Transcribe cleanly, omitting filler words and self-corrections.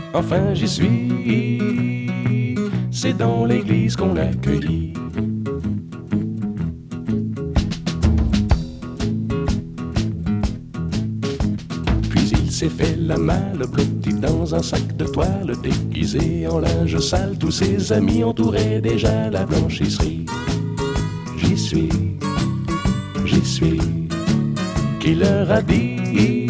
enfin j'y suis. C'est dans l'église qu'on l'accueillit. Puis il s'est fait la malle, blotti dans un sac de toile, déguisé en linge sale. Tous ses amis entouraient déjà la blanchisserie. J'y suis, qui leur a dit